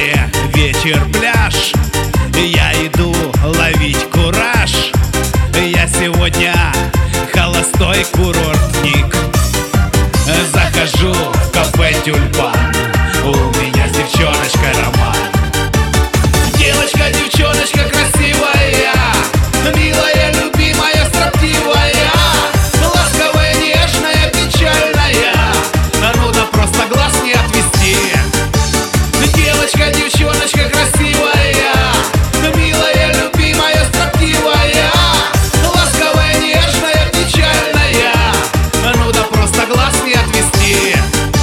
море, вечер, пляж. Я иду ловить кураж. Я сегодня холостой курортник. Захожу в кафе «Тюльпан», у меня с девчоночкой роман. Девочка, девчоночка красивая, милая, любимая, строптивая, ласковая, нежная, печальная, ну да просто глаз не отвести. Девочка, девчоночка красивая, милая, любимая, строптивая, ласковая, нежная, печальная, ну да просто глаз не отвести.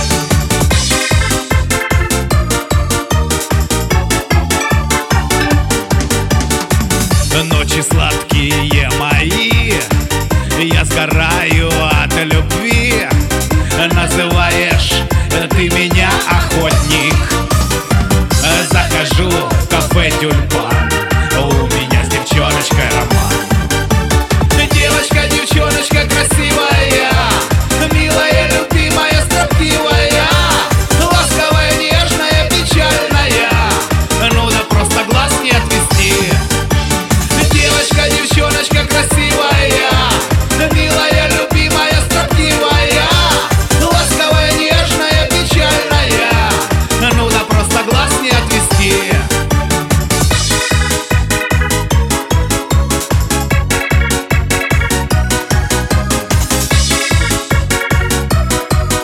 Ночи сладкие мои, я сгораю от любви. Называешь ты меня охотник. Захожу в кафе «Тюльпан», у меня с девчоночкой роман. Девочка, девчоночка красивая, милая, любимая, строптивая, ласковая, нежная, печальная, ну да просто глаз не отвести. Девочка, девчоночка красивая, милая, любимая, строптивая, ласковая, нежная, печальная, ну да просто глаз не отвести.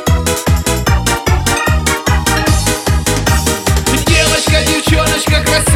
Девочка, девчоночка красивая,